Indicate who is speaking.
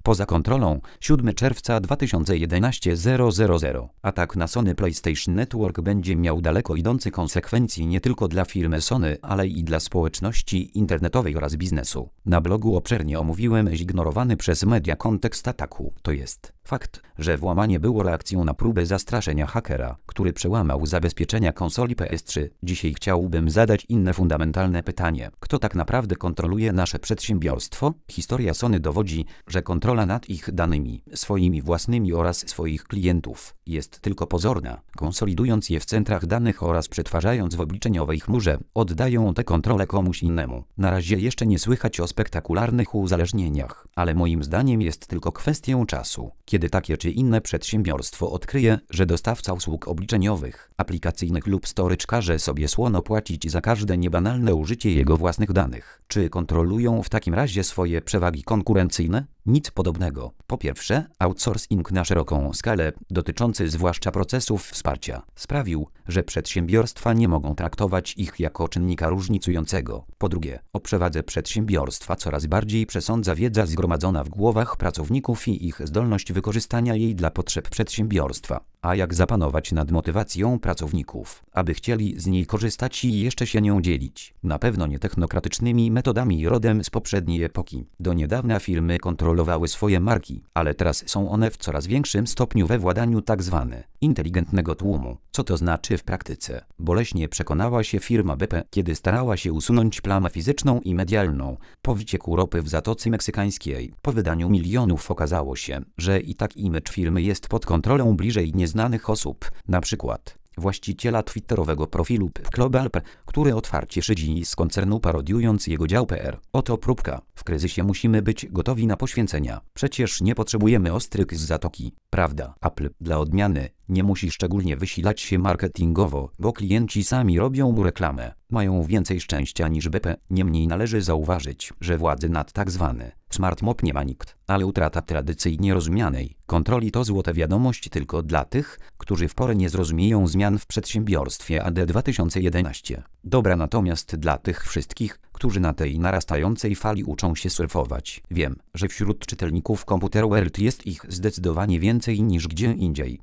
Speaker 1: Poza kontrolą 7 czerwca 2011 000. Atak na Sony PlayStation Network będzie miał daleko idące konsekwencje nie tylko dla firmy Sony, ale i dla społeczności internetowej oraz biznesu. Na blogu obszernie omówiłem zignorowany przez media kontekst ataku. To jest fakt, że włamanie było reakcją na próbę zastraszenia hakera, który przełamał zabezpieczenia konsoli PS3. Dzisiaj chciałbym zadać inne fundamentalne pytanie. Kto tak naprawdę kontroluje nasze przedsiębiorstwo? Historia Sony dowodzi, że kontrola nad ich danymi, swoimi własnymi oraz swoich klientów, jest tylko pozorna. Konsolidując je w centrach danych oraz przetwarzając w obliczeniowej chmurze, oddają tę kontrolę komuś innemu. Na razie jeszcze nie słychać o spektakularnych uzależnieniach, ale moim zdaniem jest tylko kwestią czasu, kiedy takie czy inne przedsiębiorstwo odkryje, że dostawca usług obliczeniowych, aplikacyjnych lub storage każe sobie słono płacić za każde niebanalne użycie jego własnych danych. Czy kontrolują w takim razie swoje przewagi konkurencyjne? Nic podobnego. Po pierwsze, outsourcing na szeroką skalę, dotyczący zwłaszcza procesów wsparcia, sprawił, że przedsiębiorstwa nie mogą traktować ich jako czynnika różnicującego. Po drugie, o przewadze przedsiębiorstwa coraz bardziej przesądza wiedza zgromadzona w głowach pracowników i ich zdolność wykorzystania jej dla potrzeb przedsiębiorstwa. A jak zapanować nad motywacją pracowników, aby chcieli z niej korzystać i jeszcze się nią dzielić? Na pewno nie technokratycznymi metodami rodem z poprzedniej epoki. Do niedawna firmy kontrolowały swoje marki, ale teraz są one w coraz większym stopniu we władaniu tzw. inteligentnego tłumu. Co to znaczy w praktyce? Boleśnie przekonała się firma BP, kiedy starała się usunąć plamę fizyczną i medialną po wycieku ropy w Zatoce Meksykańskiej. Po wydaniu milionów okazało się, że i tak imidż firmy jest pod kontrolą bliżej nieznanych osób, na przykład właściciela twitterowego profilu Global.pl, który otwarcie szydzi z koncernu parodiując jego dział PR. Oto próbka. W kryzysie musimy być gotowi na poświęcenia. Przecież nie potrzebujemy ostryg z zatoki, prawda? Apple, dla odmiany, nie musi szczególnie wysilać się marketingowo, bo klienci sami robią mu reklamę. Mają więcej szczęścia niż BP. Niemniej należy zauważyć, że władzy nad tzw. smart mop nie ma nikt, ale utrata tradycyjnie rozumianej kontroli to złota wiadomość tylko dla tych, którzy w porę nie zrozumieją zmian w przedsiębiorstwie AD 2011. Dobra natomiast dla tych wszystkich, którzy na tej narastającej fali uczą się surfować. Wiem, że wśród czytelników Computer World jest ich zdecydowanie więcej niż gdzie indziej.